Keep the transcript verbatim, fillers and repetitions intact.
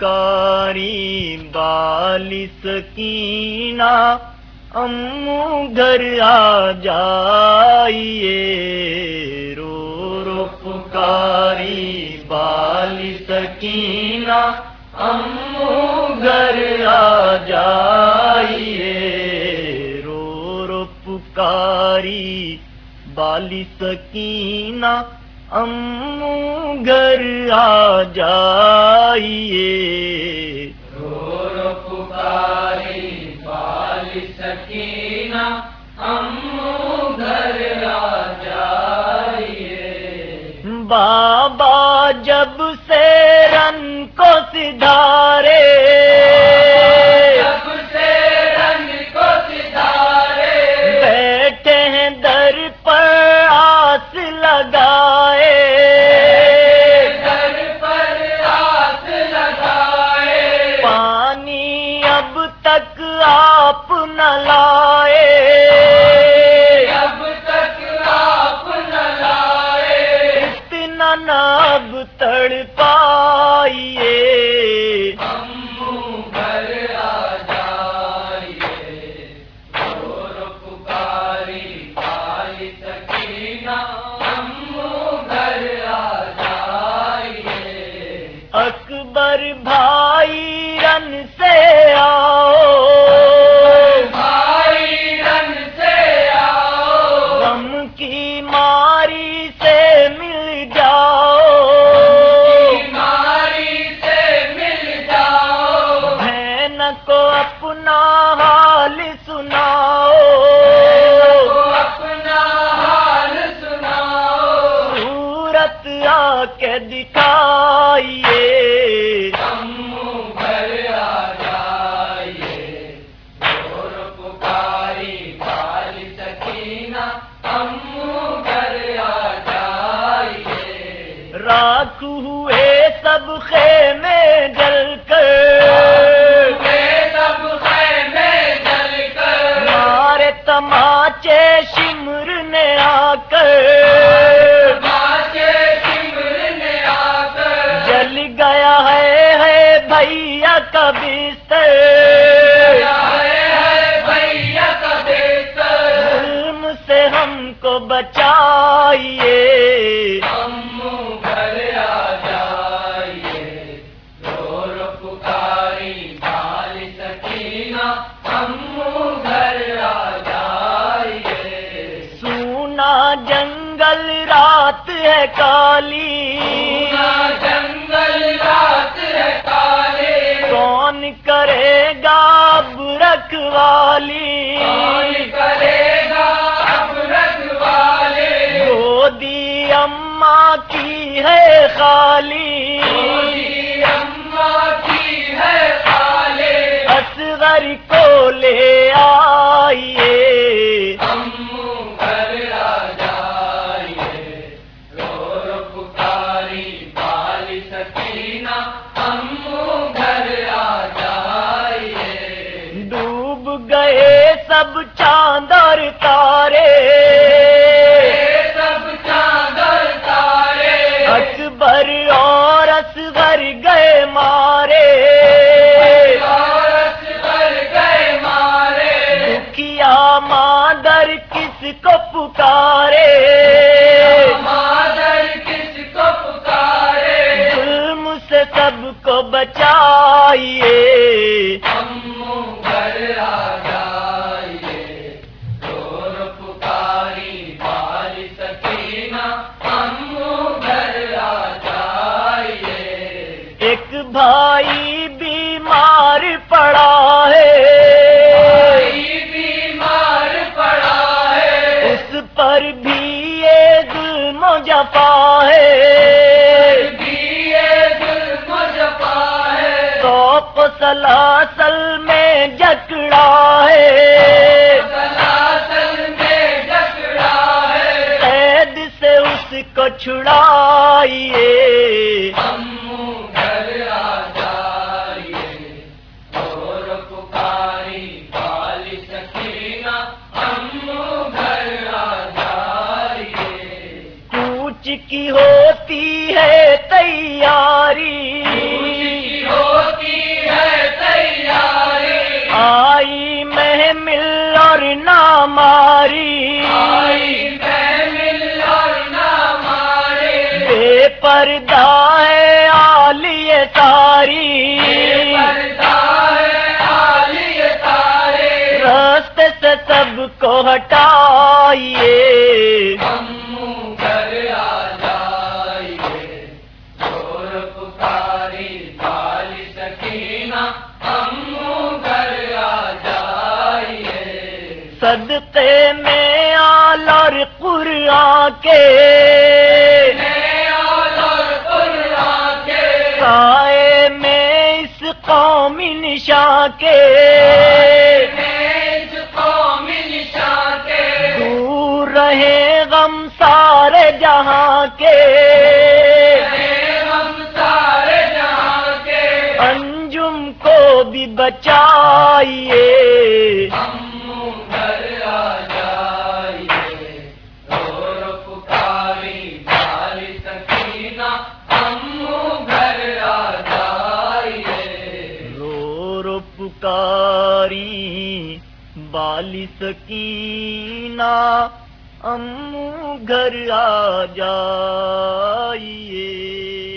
پکاری بالی سکینہ امو گھر آ جائیے، رو رو پکاری بالی سکینہ امو گھر آ جائیے، رو رو پکاری بالی سکینہ امو گھر آ جائیے، رو رو پکاری بالی سکینہ امو گھر آ جائیے۔ بابا جب سے رن کو سدھارے، جب سے رن کو سدھارے، بیٹھے ہیں در پر آس لگائے، در پر آس لگائے، پانی اب تک آپ نہ لائے، اب تک آپ نہ لائے، اتنا نہ اب تڑ پائیے، امو گھر آ جائیے، رو رو پکاری بالی سکینہ امو گھر آ جائیے۔ اکبر بھائی رن سے آؤ، بھائی رن سے آؤ، غم کی ماری سے مل جاؤ، بیماری سے مل جاؤ، بہن کو اپنا حال سناؤ، تو اپنا حال سناؤ، صورت آ کے دکھائیے، امو گھر آ جائیے، رو رو پکاری بالی سکینہ امو گھر آ جائیے۔ راکھ ہوئے سب خیمے جل کر، یہ سب خیمے جل کر، مارے تماچے شمر نے آ کر، تماچے شمر نے آ کر، جل گیا ہے ہے بھیا کا بستر، ہے ہے بھیا کا بستر، ظلم سے ہم کو بچائیے، امو گھر آ جائیے، رو رو پکاری بالی سکینہ امو گھر آ جائیے۔ سونا جنگل رات ہے کالی، سونا جنگل رات ہے کالی، کون کرے گا اب رکھوالی، کون کرے گا اب رکھوالی، گودی اماں کی ہے خالی، گودی اماں کی ہے خالی، اصغر کو لے آئیے، امو گھر آ جائیے، رو رو پکاری بالی سکینہ امو گھر آ جائیے۔ ڈوب گئے سب چاند اور تارے، یہ سب چاند اور تارے، اکبر اور اصغر گئے مارے، اور اصغر گئے مارے، دکھیا مادر کس کو پکارے، مادر کس کو پکارے، ظلم سے سب کو بچائیے، امو گھر آ جائیے، رو رو پکاری بالی سکینہ امو گھر آ جائیے۔ ایک بھائی بیمار پڑا ہے، بھائی بیمار پڑا ہے، اس پر بھی یہ ظلم و جفا ہے، بھی یہ ظلم و جفا ہے، توق و سلاسل میں جکڑا ہے، سلاسل میں جکڑا ہے، قید سے اس کو چھڑائیے، امو گھر آ جائیے، رو رو پکاری بالی سکینہ امو گھر آ جائیے۔ کوچ کی ہوتی ہے تیاری، کی ہوتی پردہ ہے عالیہ ساری، پردہ ہے عالیہ ساری، راستے سے سب کو ہٹائیے، ہم منہ گھر آ جائیے، زور پکاری سالی سکینہ، ہم منہ گھر آ جائیے، صدقے میں آل اور قرآن کے، سائے میں اس قومی نشاں کے، اس قومی نشاں کے، دور رہے غم سارے جہاں کے، ہم سارے جہاں کے، انجم کو بھی بچائیے، ہم منہ گھر آ جائیے، زور پکاری سالی سکینہ، ہم منہ گھر آ جائیے، رو رو پکاری بالی سکینہ، امو گھر آ جائیے۔